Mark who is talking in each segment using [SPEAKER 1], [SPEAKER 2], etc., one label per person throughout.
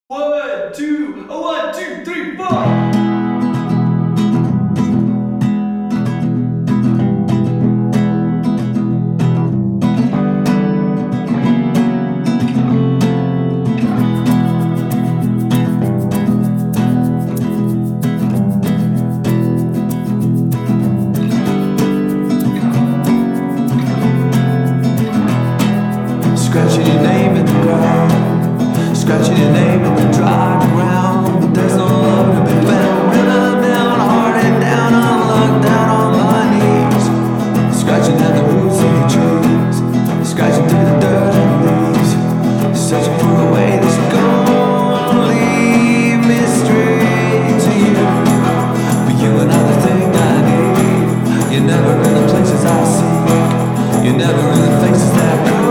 [SPEAKER 1] One, two, three, four.
[SPEAKER 2] Scratching your name in the ground, scratching your name in the dry ground. But there's no love to be found. And I'm down, hearted down on luck, down on my knees, scratching at the roots of the trees, scratching through the dirt and leaves, searching for a way that's gonna lead me straight to you. But you are not the thing I need. You're never in the places I seek. You're never in the faces that go.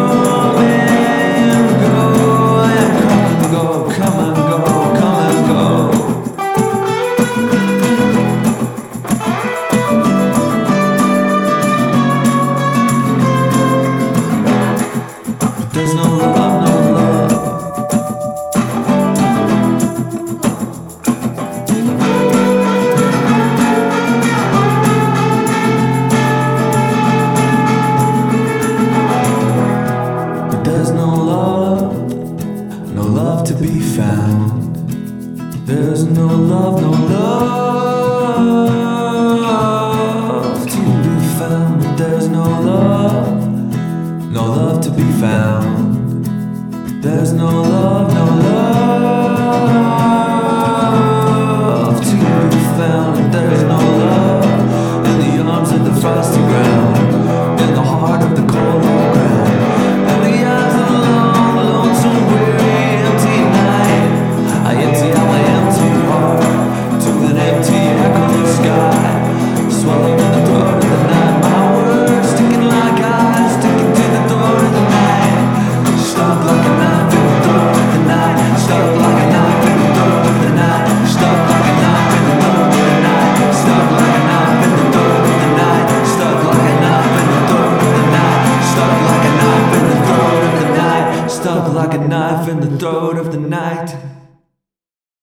[SPEAKER 2] There's no love, no love. There's no love to be found. There's no love, to be found. There's no love to be found. There's no love to be found. There's no love in the arms of the frosty ground, in the heart of the cold ground, in the eyes of the long, lonesome, weary, empty night. I empty out my empty heart to an empty, echoing sky, swallowing in the throat of the night. My words sticking like eyes, sticking to the throat of the night. Stuck like a knife in the throat of the night. Stuck like a knife in the throat of the night. Stuck like a knife in the throat of the night. Stuck like a knife in the throat of the night. Stuck like a knife in the throat of the night. Stuck like a knife in the throat of the night. Stuck like a knife in the throat of the night.